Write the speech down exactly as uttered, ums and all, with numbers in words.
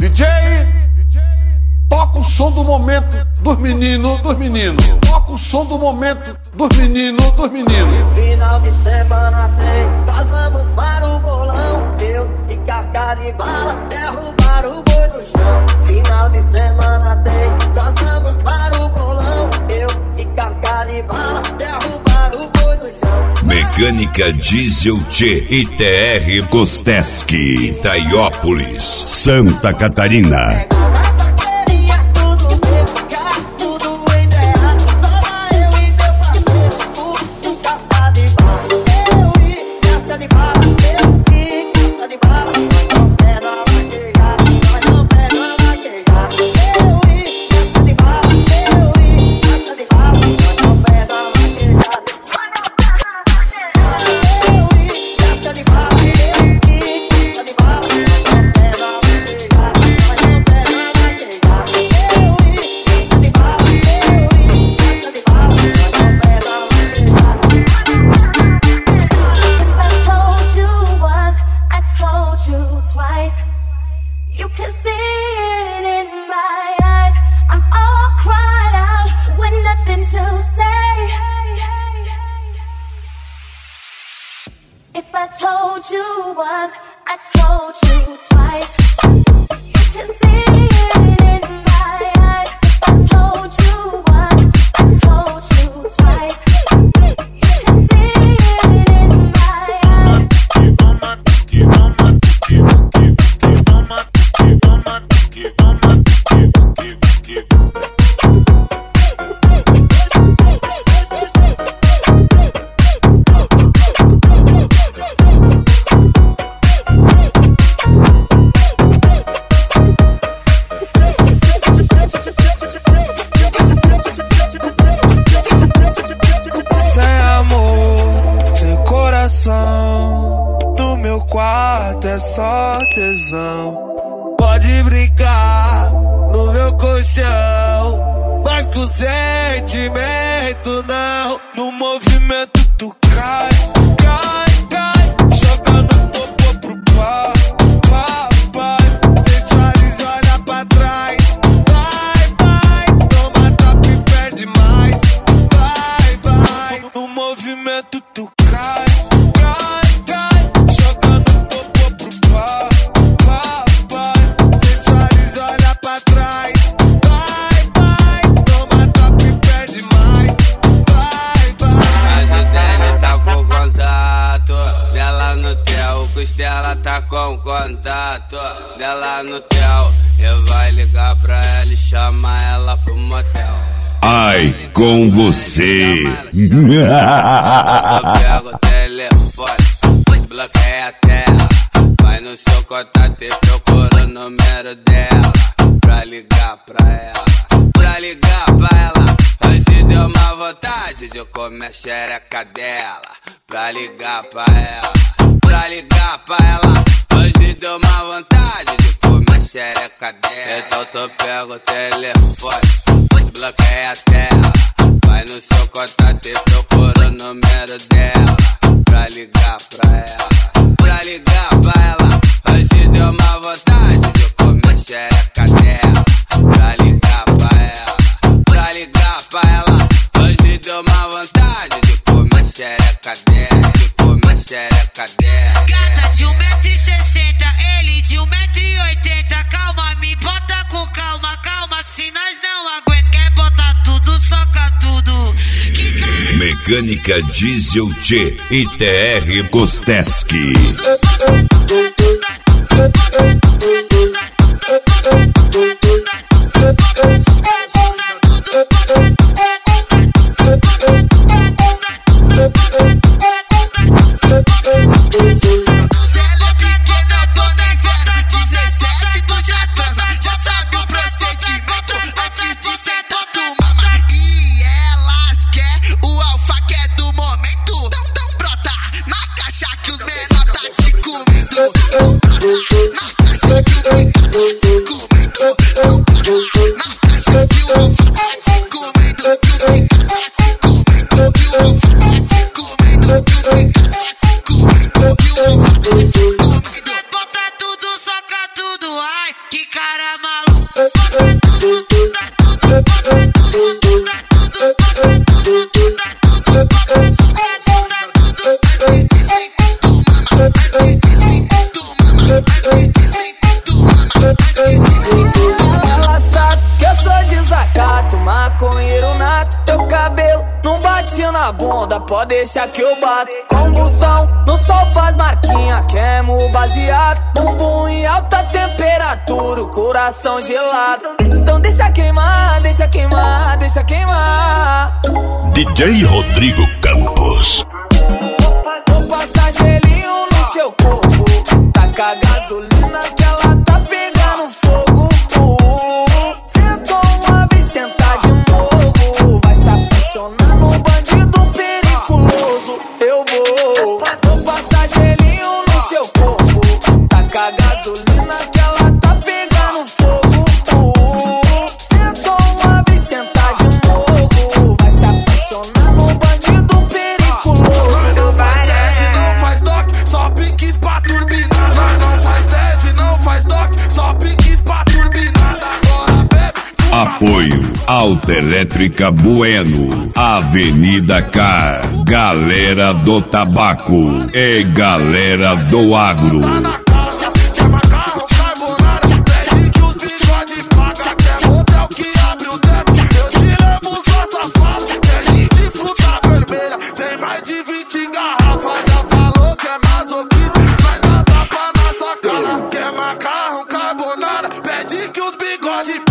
D J, toca o som do momento dos meninos, dos meninos. Toca o som do momento dos meninos, dos meninos. Final de semana tem, nós vamos para o bolão. Eu e casca de bala, derrubar o boi no chão. Final de semana tem, nós vamos para o bolão. Eu e casca de bala, derrubar o boi no chão. Mecânica Diesel T I T R Kosteski, Itaiópolis, Santa Catarina. If I told you once, I told you twice. You can see it in my eyes. If I told you once, I told you twice. You can see it in my eyes. Give on my, give on my, give, give, give on my, give on my, give on my, give, give, give. No meu quarto é só tesão. Pode brincar no meu colchão, mas com sentimento não. No movimento tu cai, cai, cai, joga no popô pro pau, pau, pai. Sensualiza, olha pra trás. Vai, vai, toma top e pede mais. Vai, vai, no movimento tu cai. Ela tá com contato dela no tel. Eu vai ligar pra ela e chama ela pro motel. Ai, com você. Eu pego o telefone, bloqueia a tela. Vai no seu contato e procura o número dela. Pra ligar pra ela, pra ligar pra ela. Hoje deu uma vontade de comer a xereca dela. Pra ligar pra ela, pra ligar pra ela. Hoje deu uma vontade de comer a xereca dela. Então tu pega o telefone, bloqueia a tela. Vai no seu contato e procura o número dela. Pra ligar pra ela, pra ligar pra ela. Hoje deu uma vontade de comer a xereca dela. Pra ligar pra ela, pra ligar pra ela. Hoje deu uma vontade de comer a xereca dela. De comer a xereca dela. Gata de um metro e sessenta, ele de um metro e oitenta. Calma, me bota com calma, calma. Se nós não aguenta, quer botar tudo, soca tudo. Que cara... Mecânica Diesel T I T R Kosteski. Bota tudo, soca tudo, ai, que cara. cara maluco. Bota tudo, tudo, tudo, bota tudo, tudo, tudo, bota tudo, tudo, tudo, bota tudo, tudo, ela sabe que eu sou desacato, maconheiro nato. Teu cabelo não bate na bunda, pode deixar que eu bato. Combustão, no sol faz marquinha, queimo baseado. Bumbum em alta temperatura, o coração gelado. Então deixa queimar, deixa queimar, deixa queimar. D J Rodrigo Campos. Vou passar gelinho no seu corpo, taca gasolina que ela tá pegando fogo. Sentou uma vez, sentar de novo, vai se apaixonar no bandido periculoso. Eu vou, vou passar gelinho no seu corpo, taca gasolina que ela tá pegando fogo. Sentou uma vez, sentar de novo, vai se apaixonar no bandido periculoso. Não faz dead, não faz doc, só piques pra turbinar. Nós não faz dead, não faz doc, só piques pra turbinar. Agora bebe. Apoio Autoelétrica Bueno, Avenida Car, Galera do Tabaco e Galera do Agro. Tá na calça, quer macarrão, carbonara, pede que os bigode paga. Quer hotel que abre o teto, eu te levo só safado. Quer de fruta vermelha, tem mais de vinte garrafas. Já falou que é masoquista, mas dá tapa na sua cara. Quer macarrão, carbonara, pede que os bigode